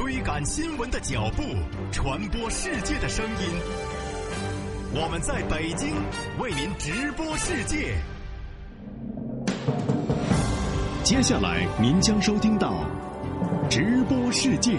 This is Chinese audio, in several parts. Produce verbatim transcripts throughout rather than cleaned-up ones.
追赶新闻的脚步，传播世界的声音。我们在北京为您直播世界。接下来您将收听到直播世界。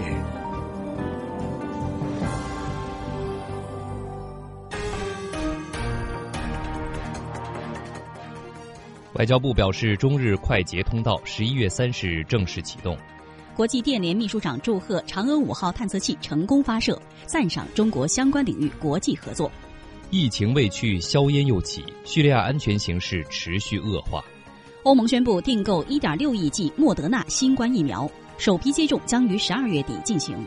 外交部表示，中日快捷通道十一月三十日正式启动。 国际电联秘书长祝贺嫦娥五号探测器成功发射，赞赏中国相关领域国际合作。 疫情未去，硝烟又起，叙利亚安全形势持续恶化。 欧盟宣布订购 一点六亿剂莫德纳新冠疫苗，首批接种将于十二月底进行。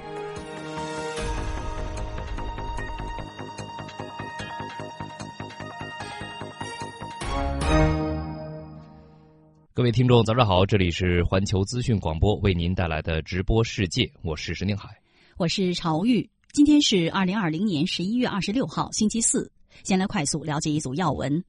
各位听众早上好，这里是环球资讯广播为您带来的直播世界，我是石宁海， 我是曹玉。今天是二零二零年十一月二十六号星期四，先来快速了解一组要闻。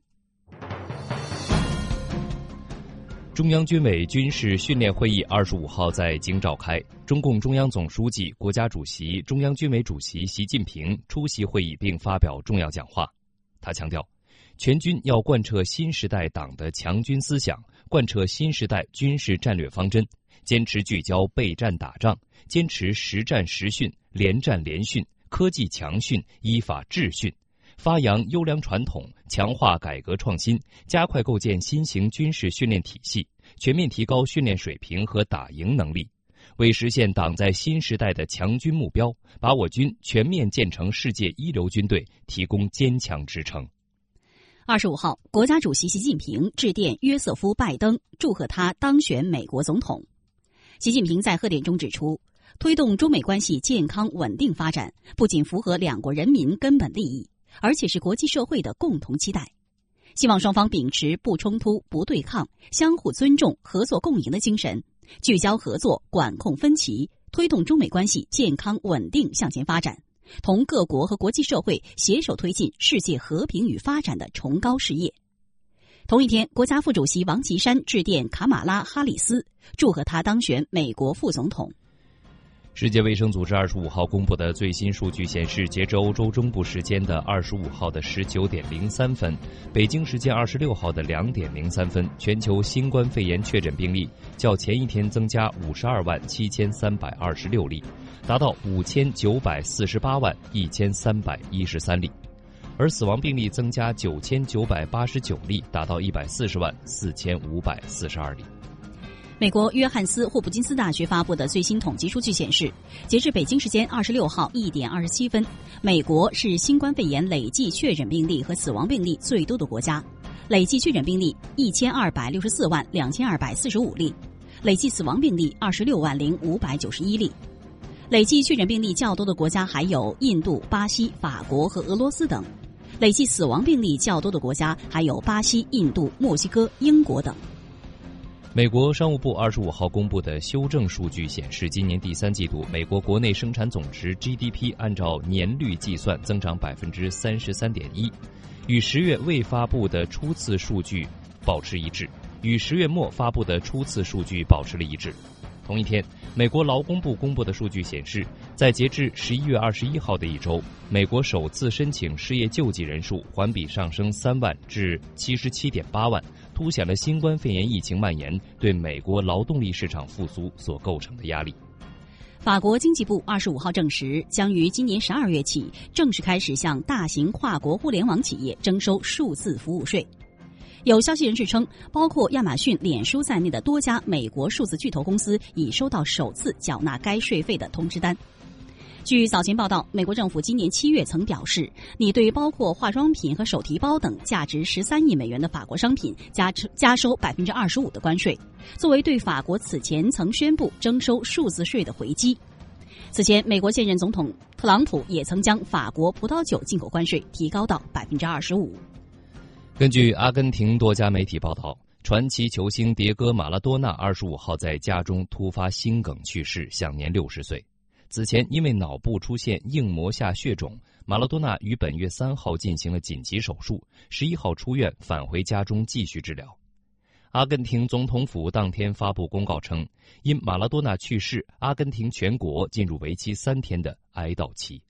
中央军委军事训练会议二十五号在京召开，中共中央总书记、国家主席、中央军委主席习近平出席会议并发表重要讲话。他强调，全军要贯彻新时代党的强军思想，贯彻新时代军事战略方针，坚持聚焦备战打仗，坚持实战实训、连战连训、科技强训、依法治训，发扬优良传统，强化改革创新，加快构建新型军事训练体系，全面提高训练水平和打赢能力，为实现党在新时代的强军目标，把我军全面建成世界一流军队提供坚强支撑。 二十五号，国家主席习近平致电约瑟夫·拜登，祝贺他当选美国总统。习近平在贺电中指出，推动中美关系健康稳定发展，不仅符合两国人民根本利益，而且是国际社会的共同期待。希望双方秉持不冲突、不对抗、相互尊重、合作共赢的精神，聚焦合作，管控分歧，推动中美关系健康稳定向前发展，同各国和国际社会携手推进世界和平与发展的崇高事业。同一天，国家副主席王岐山致电卡马拉·哈里斯，祝贺他当选美国副总统。 世界卫生组织二十五号公布的最新数据显示，截至欧洲中部时间的二十五号的十九点零三分，北京时间二十六号的两点零三分，全球新冠肺炎确诊病例较前一天增加五十二万七千三百二十六例，达到五千九百四十八万一千三百一十三例，而死亡病例增加九千九百八十九例，达到一百四十万四千五百四十二例。 美国约翰斯霍普金斯大学发布的最新统计数据显示，截至北京时间二十六号一点二十七分，美国是新冠肺炎累计确诊病例和死亡病例最多的国家，累计确诊病例一千二百六十四万两千二百四十五例，累计死亡病例二十六万零五百九十一例。累计确诊病例较多的国家还有印度、巴西、法国和俄罗斯等，累计死亡病例较多的国家还有巴西、印度、墨西哥、英国等。 美国商务部二十五号公布的修正数据显示，今年第三季度美国国内生产总值 G D P 按照年率计算增长 百分之三十三点一， 与十月未发布的初次数据保持一致，与十月末发布的初次数据保持了一致。同一天，美国劳工部公布的数据显示，在截至十一月二十一号的一周，美国首次申请失业救济人数环比上升三万至七十七点八万，凸显了新冠肺炎疫情蔓延对美国劳动力市场复苏所构成的压力。 法国经济部二十五号证实，将于今年十二月起正式开始向大型跨国互联网企业征收数字服务税。有消息人士称，包括亚马逊、脸书在内的多家美国数字巨头公司已收到首次缴纳该税费的通知单。据早前报道，美国政府今年七月曾表示，拟对包括化妆品和手提包等价值十三亿美元的法国商品加加收百分之二十五的关税，作为对法国此前曾宣布征收数字税的回击。此前，美国现任总统特朗普也曾将法国葡萄酒进口关税提高到百分之二十五。 根据阿根廷多家媒体报道，传奇球星迭戈·马拉多纳二十五号在家中突发心梗去世，享年六十岁。此前因为脑部出现硬膜下血肿，马拉多纳于本月三号进行了紧急手术，十一号出院返回家中继续治疗。 阿根廷总统府当天发布公告称，因马拉多纳去世，阿根廷全国进入为期三天的哀悼期。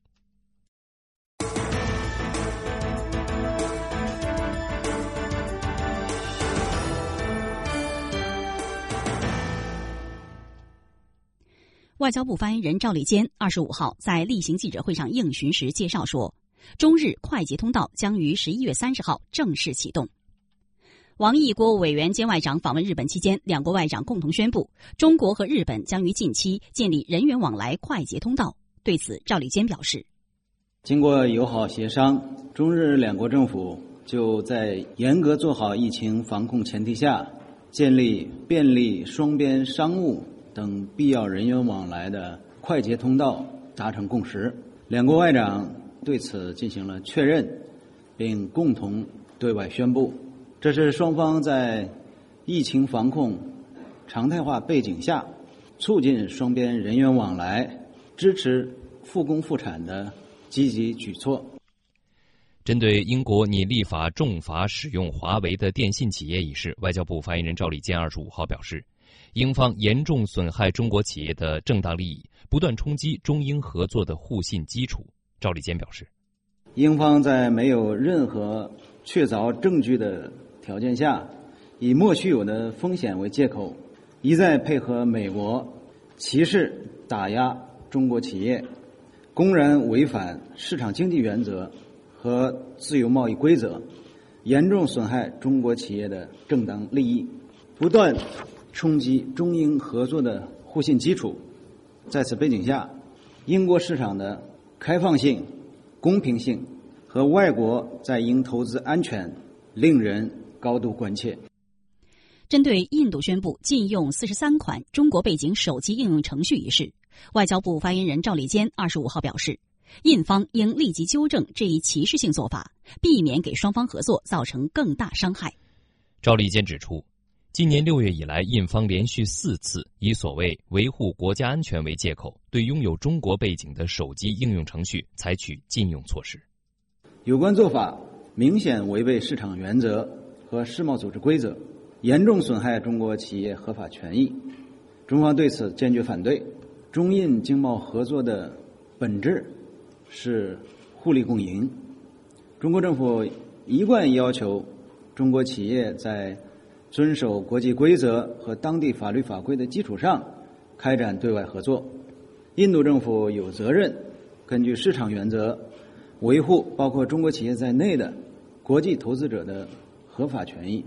外交部发言人赵立坚二十五号在例行记者会上应询时介绍说，中日快捷通道将于十一月三十号正式启动。王毅国务委员兼外长访问日本期间，两国外长共同宣布，中国和日本将于近期建立人员往来快捷通道。对此，赵立坚表示， 经过友好协商，中日两国政府就在严格做好疫情防控前提下，建立便利双边商务等必要人员往来的快捷通道达成共识。两国外长对此进行了确认，并共同对外宣布，这是双方在疫情防控常态化背景下，促进双边人员往来、支持复工复产的积极举措。 针对英国拟立法重罚使用华为的电信企业一事，外交部发言人赵立坚二十五号表示，英方严重损害中国企业的正当利益，不断冲击中英合作的互信基础。赵立坚表示， 英方在没有任何确凿证据的条件下，以莫须有的风险为借口，一再配合美国歧视打压中国企业，公然违反市场经济原则和自由贸易规则，严重损害中国企业的正当利益，不断冲击中英合作的互信基础。在此背景下，英国市场的开放性、公平性和外国在英投资安全令人高度关切。 针对印度宣布禁用四十三款中国背景手机应用程序一事，外交部发言人赵立坚二十五号表示，印方应立即纠正这一歧视性做法，避免给双方合作造成更大伤害。 赵立坚指出，今年六月以来，印方连续四次以所谓维护国家安全为借口，对拥有中国背景的手机应用程序采取禁用措施。 有关做法明显违背市场原则和世贸组织规则，严重损害中国企业合法权益。中方对此坚决反对。中印经贸合作的本质是互利共赢。中国政府一贯要求中国企业在遵守国际规则和当地法律法规的基础上开展对外合作。印度政府有责任根据市场原则维护包括中国企业在内的国际投资者的合法权益。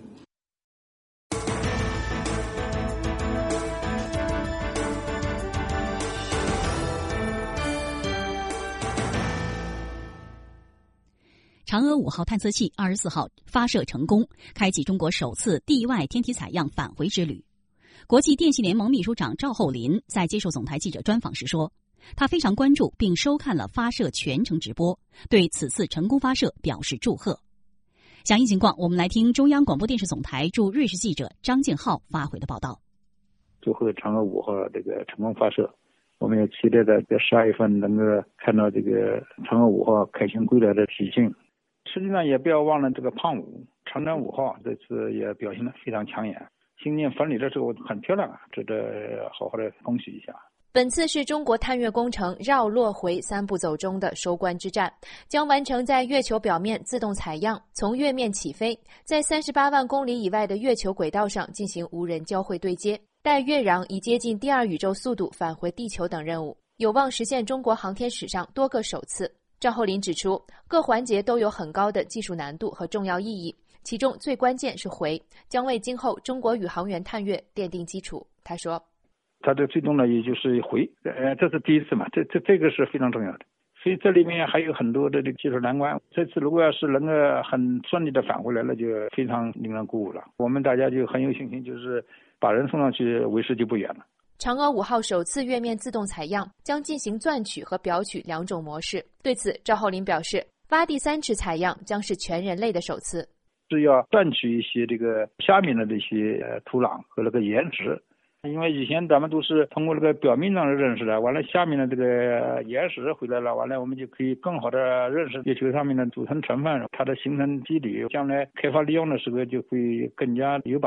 嫦娥五号探测器二十四号发射成功，开启中国首次地外天体采样返回之旅。国际电信联盟秘书长赵厚林在接受总台记者专访时说，他非常关注并收看了发射全程直播，对此次成功发射表示祝贺。详细情况，我们来听中央广播电视总台驻瑞士记者张敬浩发回的报道。 祝贺嫦娥五号这个成功发射，我们也期待在这十二月份能够看到这个嫦娥五号开行归来的喜庆。实际上也不要忘了这个胖五长征五号这次也表现得非常抢眼，星舰分离的时候很漂亮啊，值得好好的恭喜一下。 本次是中国探月工程绕落回三步走中的收官之战，将完成在月球表面自动采样，从月面起飞，在三十八万公里以外的月球轨道上进行无人交会对接，带月壤以接近第二宇宙速度返回地球等任务，有望实现中国航天史上多个首次。赵厚林指出，各环节都有很高的技术难度和重要意义，其中最关键是回，将为今后中国宇航员探月奠定基础。他说， 它的最重要也就是回，呃，这是第一次嘛，这这这个是非常重要的，所以这里面还有很多的这个技术难关。这次如果要是能够很顺利的返回来，那就非常令人鼓舞了。我们大家就很有信心，就是把人送上去，为时就不远了。 嫦娥五号首次月面自动采样将进行钻取和表取两种模式。对此，赵厚林表示，挖第三尺采样将是全人类的首次， 是要钻取一些这个下面的这些土壤和那个岩石。因为以前咱们都是通过这个表面上认识的，完了下面的这个岩石回来了，完了我们就可以更好的认识月球上面的组成成分，它的形成机理，将来开发利用的时候就会更加有把握。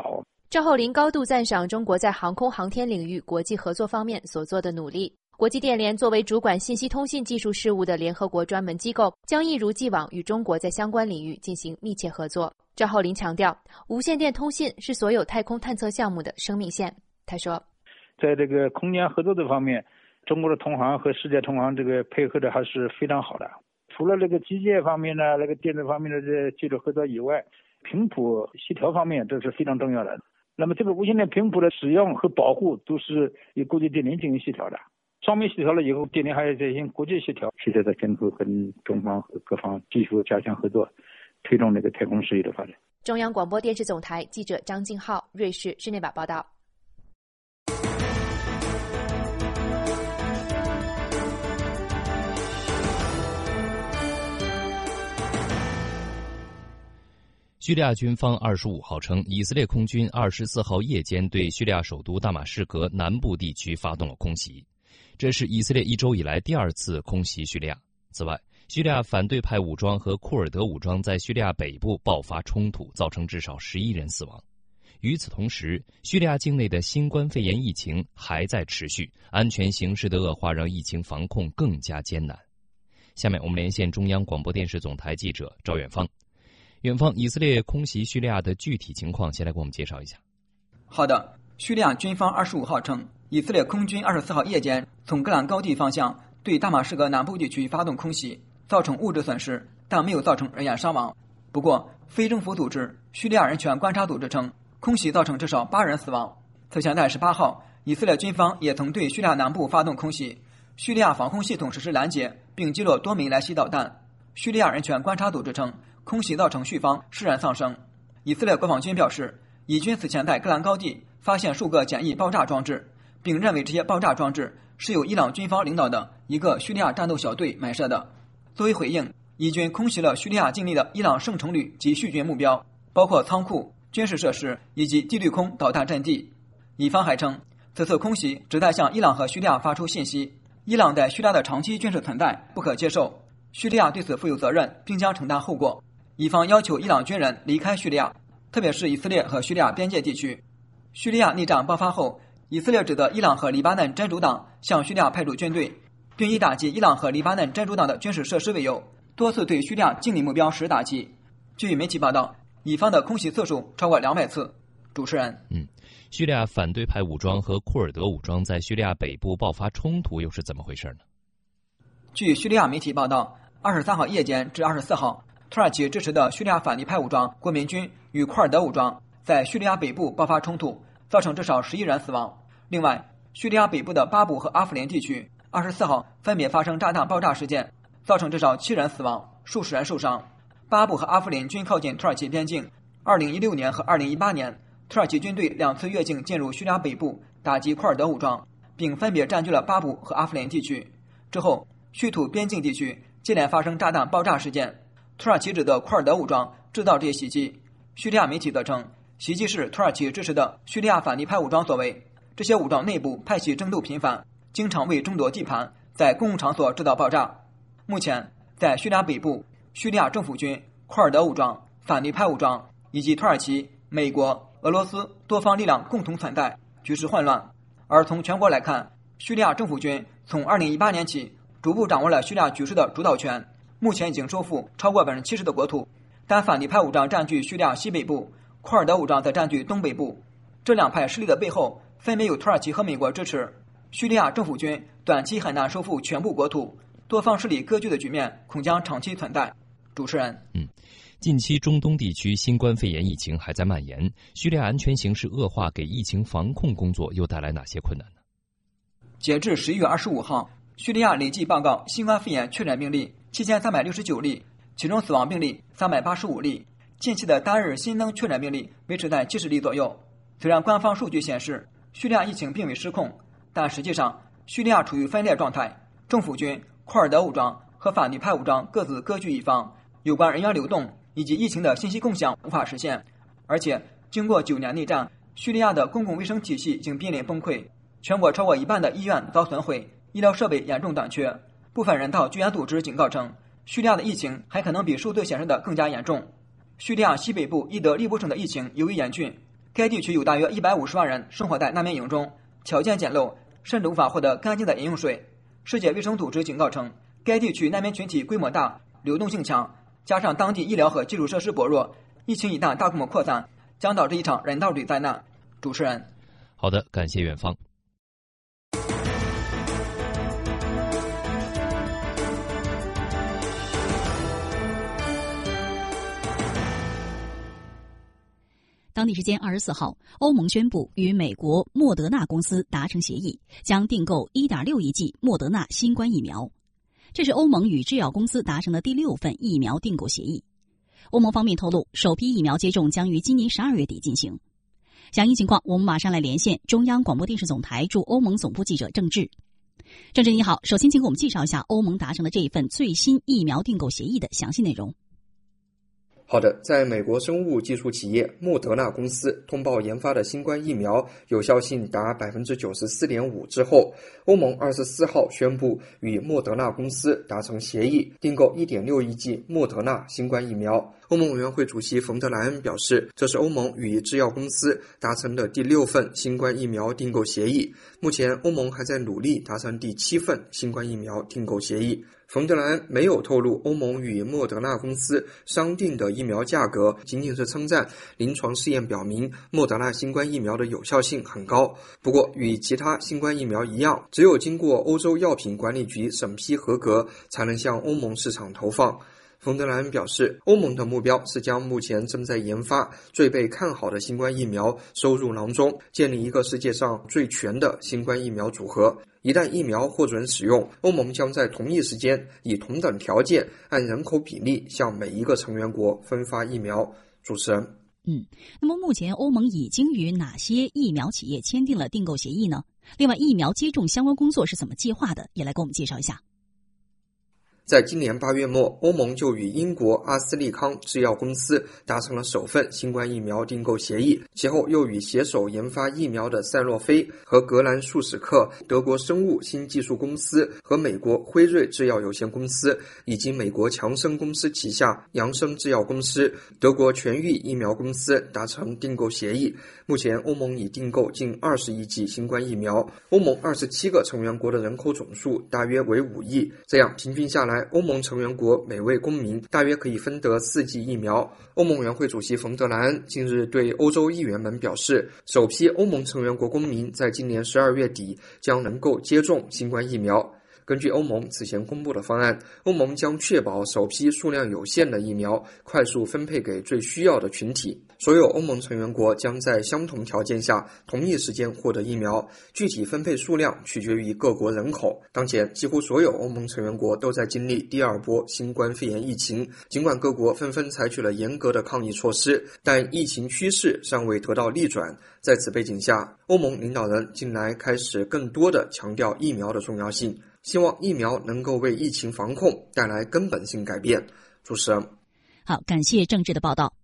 赵厚麟高度赞赏中国在航空航天领域国际合作方面所做的努力。国际电联作为主管信息通信技术事务的联合国专门机构，将一如既往与中国在相关领域进行密切合作。赵厚麟强调，无线电通信是所有太空探测项目的生命线。他说， 在这个空间合作这方面，中国的同行和世界同行这个配合的还是非常好的。除了这个机械方面呢，那个电子方面的这技术合作以外，频谱协调方面这是非常重要的。那么这个无线电频谱的使用和保护都是由国际电联进行协调的。双边协调了以后，电联还要进行国际协调，现在在今后跟中方和各方继续加强合作，推动这个太空事业的发展。 中央广播电视总台记者张静浩，瑞士日内瓦报道。 叙利亚军方二十五号称，以色列空军二十四号夜间对叙利亚首都大马士革南部地区发动了空袭，这是以色列一周以来第二次空袭叙利亚。此外，叙利亚反对派武装和库尔德武装在叙利亚北部爆发冲突，造成至少十一人死亡。与此同时，叙利亚境内的新冠肺炎疫情还在持续，安全形势的恶化让疫情防控更加艰难。下面我们连线中央广播电视总台记者赵远芳。远方，以色列空袭叙利亚的具体情况，先来给我们介绍一下。 好的，叙利亚军方二十五号称，以色列空军二十四号夜间从戈兰高地方向对大马士革南部地区发动空袭，造成物质损失，但没有造成人员伤亡。不过，非政府组织叙利亚人权观察组织称，空袭造成至少八人死亡。此前在十八号，以色列军方也曾对叙利亚南部发动空袭，叙利亚防空系统实施拦截，并击落多枚来袭导弹。叙利亚人权观察组织称，空袭造成叙方尸人丧生。以色列国防军表示，以军此前在戈兰高地发现数个简易爆炸装置，并认为这些爆炸装置是由伊朗军方领导的一个叙利亚战斗小队埋设的。作为回应，以军空袭了叙利亚境内的伊朗圣城旅及叙军目标，包括仓库、军事设施以及地对空导弹阵地。以方还称，此次空袭旨在向伊朗和叙利亚发出信息，伊朗在叙利亚的长期军事存在不可接受，叙利亚对此负有责任，并将承担后果。以方要求伊朗军人离开叙利亚，特别是以色列和叙利亚边界地区。叙利亚内战爆发后，以色列指责伊朗和黎巴嫩真主党向叙利亚派出军队，并以打击伊朗和黎巴嫩真主党的军事设施为由，多次对叙利亚境内目标实施打击。据媒体报道，以方的空袭次数超过两百次。主持人， 嗯，叙利亚反对派武装和库尔德武装在叙利亚北部爆发冲突，又是怎么回事呢？ 据叙利亚媒体报道，二十三号夜间至二十四号，土耳其支持的叙利亚反对派武装国民军与库尔德武装在叙利亚北部爆发冲突，造成至少十一人死亡。另外，叙利亚北部的巴卜和阿夫连地区二十四号分别发生炸弹爆炸事件，造成至少七人死亡，数十人受伤。巴卜和阿夫连均靠近土耳其边境。二零一六年和二零一八年，土耳其军队两次越境进入叙利亚北部，打击库尔德武装，并分别占据了巴卜和阿夫连地区。之后，叙土边境地区接连发生炸弹爆炸事件。土耳其指责库尔德武装制造这些袭击，叙利亚媒体则称，袭击是土耳其支持的叙利亚反对派武装所为。这些武装内部派系争斗频繁，经常为争夺地盘，在公共场所制造爆炸。目前，在叙利亚北部，叙利亚政府军、库尔德武装、反对派武装以及土耳其、美国、俄罗斯多方力量共同存在，局势混乱。而从全国来看，叙利亚政府军从二零一八年起逐步掌握了叙利亚局势的主导权，目前已经收复超过百分之七十的国土，但反对派武装占据叙利亚西北部，库尔德武装则占据东北部。这两派势力的背后分别有土耳其和美国支持，叙利亚政府军短期很难收复全部国土，多方势力割据的局面恐将长期存在。主持人， 嗯，近期中东地区新冠肺炎疫情还在蔓延，叙利亚安全形势恶化，给疫情防控工作又带来哪些困难呢？ 截至十一月二十五号，叙利亚累计报告新冠肺炎确诊病例七千三百六十九例，其中死亡病例三百八十五例，近期的单日新增确诊病例维持在七十例左右。虽然官方数据显示叙利亚疫情并未失控，但实际上叙利亚处于分裂状态，政府军、库尔德武装和反对派武装各自割据一方，有关人员流动以及疫情的信息共享无法实现。而且经过九年内战，叙利亚的公共卫生体系已经濒临崩溃，全国超过一半的医院遭损毁，医疗设备严重短缺。部分人道救援组织警告称，叙利亚的疫情还可能比数字显示的更加严重。叙利亚西北部伊德利卜省的疫情尤为严峻， 该地区有大约一百五十万人生活在难民营中，条件简陋，甚至无法获得干净的饮用水。世界卫生组织警告称，该地区难民群体规模大，流动性强，加上当地医疗和基础设施薄弱，疫情一旦大规模扩散，将导致一场人道主义灾难。主持人， 好的，感谢远方。 当地时间二十四号，欧盟宣布与美国莫德纳公司达成协议，将订购 一点六亿剂莫德纳新冠疫苗。这是欧盟与制药公司达成的第六份疫苗订购协议。欧盟方面透露，首批疫苗接种将于今年十二月底进行。详细情况，我们马上来连线中央广播电视总台驻欧盟总部记者郑智。郑智你好，首先请给我们介绍一下欧盟达成的这一份最新疫苗订购协议的详细内容。 好的，在美国生物技术企业莫德纳公司通报研发的新冠疫苗有效性达 百分之九十四点五 之后，欧盟二十四号宣布与莫德纳公司达成协议，订购 一点六亿剂莫德纳新冠疫苗。欧盟委员会主席冯德莱恩表示，这是欧盟与制药公司达成的第六份新冠疫苗订购协议。目前欧盟还在努力达成第七份新冠疫苗订购协议。冯德莱恩没有透露欧盟与莫德纳公司商定的疫苗价格，仅仅是称赞临床试验表明莫德纳新冠疫苗的有效性很高。不过与其他新冠疫苗一样，只有经过欧洲药品管理局审批合格，才能向欧盟市场投放。冯德莱恩表示，欧盟的目标是将目前正在研发、最被看好的新冠疫苗收入囊中，建立一个世界上最全的新冠疫苗组合。一旦疫苗获准使用，欧盟将在同一时间以同等条件按人口比例向每一个成员国分发疫苗。主持人， 嗯，那么目前欧盟已经与哪些疫苗企业签订了订购协议呢？另外，疫苗接种相关工作是怎么计划的？也来给我们介绍一下。 在今年八月末，欧盟就与英国阿斯利康制药公司达成了首份新冠疫苗订购协议，其后又与携手研发疫苗的赛诺菲和格兰素史克、德国生物新技术公司和美国辉瑞制药有限公司，以及美国强生公司旗下扬生制药公司、德国全域疫苗公司达成订购协议。目前欧盟已订购近二十亿剂新冠疫苗，欧盟二十七个成员国的人口总数大约为五亿，这样平均下来，欧盟成员国每位公民大约可以分得四剂疫苗。欧盟委员会主席冯德莱恩近日对欧洲议员们表示，首批欧盟成员国公民在今年十二月底将能够接种新冠疫苗。根据欧盟此前公布的方案，欧盟将确保首批数量有限的疫苗快速分配给最需要的群体。所有欧盟成员国将在相同条件下同一时间获得疫苗，具体分配数量取决于各国人口。当前，几乎所有欧盟成员国都在经历第二波新冠肺炎疫情，尽管各国纷纷采取了严格的抗疫措施，但疫情趋势尚未得到逆转。在此背景下，欧盟领导人近来开始更多地强调疫苗的重要性，希望疫苗能够为疫情防控带来根本性改变。主持人， 好，感谢郑智的报道。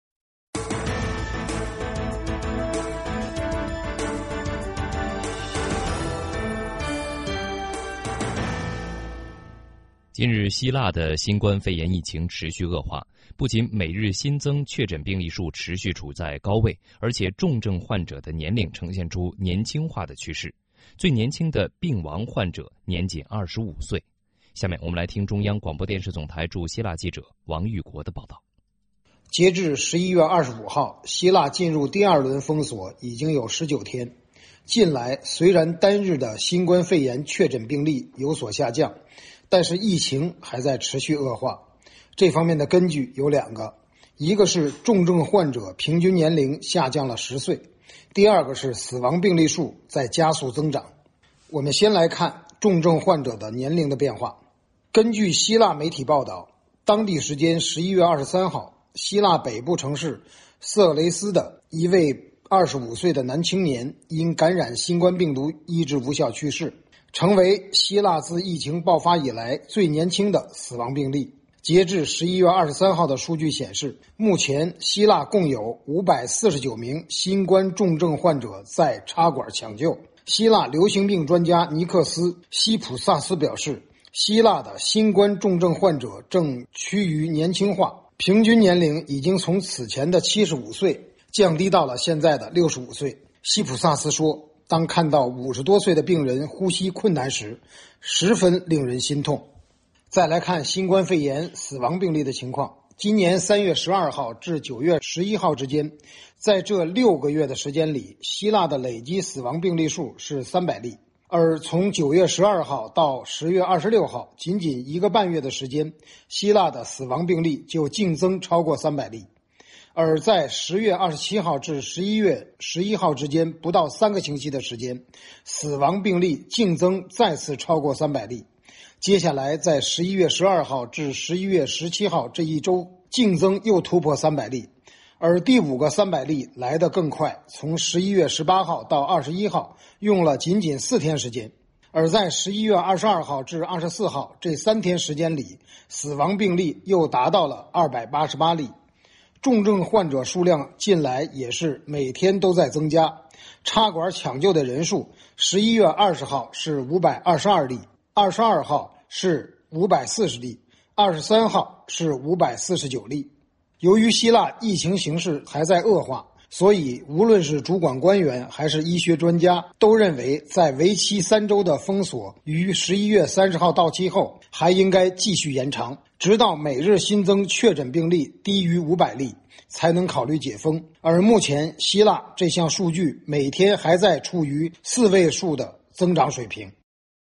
近日，希腊的新冠肺炎疫情持续恶化，不仅每日新增确诊病例数持续处在高位，而且重症患者的年龄呈现出年轻化的趋势。最年轻的病亡患者年仅二十五岁。下面我们来听中央广播电视总台驻希腊记者王玉国的报道。 截至十一月二十五号，希腊进入第二轮封锁已经有十九天。近来虽然单日的新冠肺炎确诊病例有所下降，但是疫情还在持续恶化。这方面的根据有两个，一个是重症患者平均年龄下降了十岁，第二个是死亡病例数在加速增长。我们先来看重症患者的年龄的变化。根据希腊媒体报道，当地时间十一月二十三号，希腊北部城市色雷斯的一位二十五岁的男青年因感染新冠病毒医治无效去世，成为希腊自疫情爆发以来最年轻的死亡病例。截至十一月二十三号的数据显示，目前希腊共有五百四十九名新冠重症患者在插管抢救。希腊流行病专家尼克斯·西普萨斯表示，希腊的新冠重症患者正趋于年轻化，平均年龄已经从此前的七十五岁降低到了现在的六十五岁。西普萨斯说，当看到五十多岁的病人呼吸困难时，十分令人心痛。再来看新冠肺炎死亡病例的情况，今年三月十二号至九月十一号之间，在这六个月的时间里，希腊的累计死亡病例数是三百例。而从九月十二号到十月二十六号，仅仅一个半月的时间，希腊的死亡病例就净增超过三百例。而在十月二十七号至十一月十一号之间，不到三个星期的时间，死亡病例净增再次超过三百例。接下来在十一月十二号至十一月十七号这一周，净增又突破三百例。而第五个三百例来得更快，从十一月十八号到二十一号，用了仅仅四天时间。而在十一月二十二号至二十四号这三天时间里，死亡病例又达到了二百八十八例。重症患者数量近来也是每天都在增加，插管抢救的人数，十一月二十号是五百二十二例，二十二号是五百四十例，二十三号是五百四十九例。由于希腊疫情形势还在恶化，所以无论是主管官员还是医学专家都认为，在为期三周的封锁于十一月三十号到期后，还应该继续延长，直到每日新增确诊病例低于五百例，才能考虑解封。而目前希腊这项数据每天还在处于四位数的增长水平。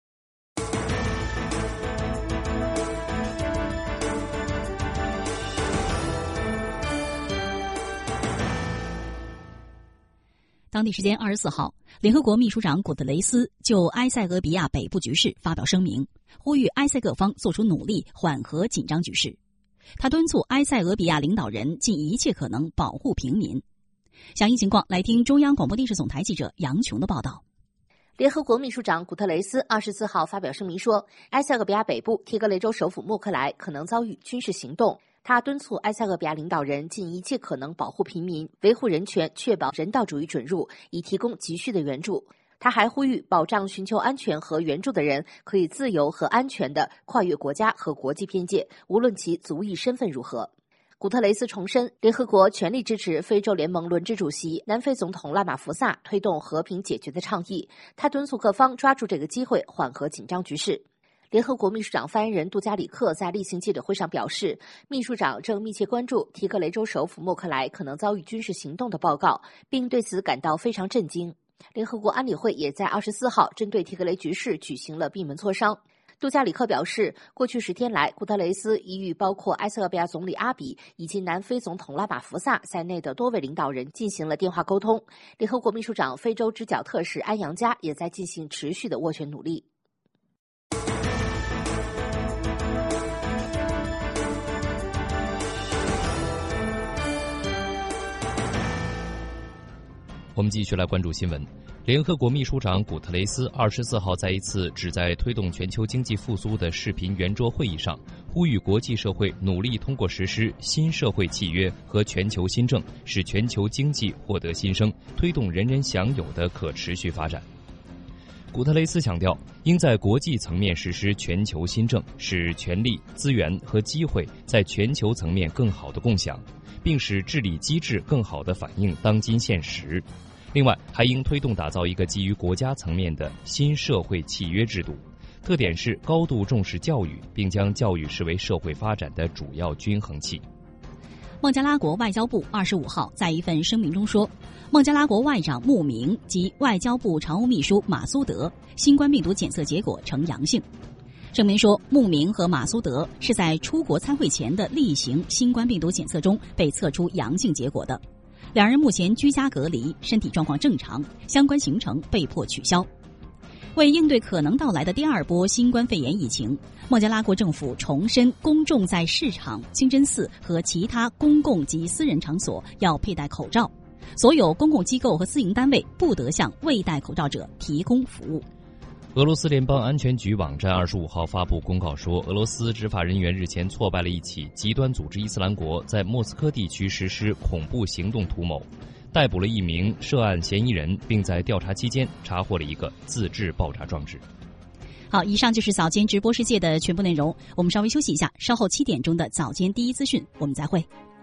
当地时间二十四号，联合国秘书长古特雷斯就埃塞俄比亚北部局势发表声明，呼吁埃塞各方做出努力缓和紧张局势。他敦促埃塞俄比亚领导人尽一切可能保护平民。详细情况来听中央广播电视总台记者杨琼的报道。 联合国秘书长古特雷斯二十四号发表声明说，埃塞俄比亚北部提格雷州首府莫克莱可能遭遇军事行动。他敦促埃塞俄比亚领导人尽一切可能保护平民，维护人权，确保人道主义准入，以提供急需的援助。他还呼吁保障寻求安全和援助的人可以自由和安全地跨越国家和国际边界，无论其族裔身份如何。古特雷斯重申，联合国全力支持非洲联盟轮值主席南非总统拉马福萨推动和平解决的倡议。他敦促各方抓住这个机会，缓和紧张局势。联合国秘书长发言人杜加里克在例行记者会上表示，秘书长正密切关注提格雷州首府莫克莱可能遭遇军事行动的报告，并对此感到非常震惊。联合国安理会也在二十四号针对提格雷局势举行了闭门磋商。杜加里克表示，过去十天来，古特雷斯已与包括埃塞俄比亚总理阿比以及南非总统拉马福萨在内的多位领导人进行了电话沟通。联合国秘书长非洲支角特使安扬加也在进行持续的斡旋努力。 我们继续来关注新闻。联合国秘书长古特雷斯二十四号在一次旨在推动全球经济复苏的视频圆桌会议上，呼吁国际社会努力通过实施新社会契约和全球新政，使全球经济获得新生，推动人人享有的可持续发展。古特雷斯强调，应在国际层面实施全球新政，使权力、资源和机会在全球层面更好地共享，并使治理机制更好地反映当今现实。另外，还应推动打造一个基于国家层面的新社会契约制度，特点是高度重视教育，并将教育视为社会发展的主要均衡器。 孟加拉国外交部二十五号在一份声明中说，孟加拉国外长穆明及外交部常务秘书马苏德新冠病毒检测结果呈阳性。声明说，穆明和马苏德是在出国参会前的例行新冠病毒检测中被测出阳性结果的。两人目前居家隔离，身体状况正常，相关行程被迫取消。为应对可能到来的第二波新冠肺炎疫情，孟加拉国政府重申，公众在市场、清真寺和其他公共及私人场所要佩戴口罩。所有公共机构和私营单位不得向未戴口罩者提供服务。 俄罗斯联邦安全局网站二十五号发布公告说，俄罗斯执法人员日前挫败了一起极端组织伊斯兰国在莫斯科地区实施恐怖行动图谋，逮捕了一名涉案嫌疑人，并在调查期间查获了一个自制爆炸装置。 好，以上就是早间直播世界的全部内容，我们稍微休息一下，稍后七点钟的早间第一资讯我们再会。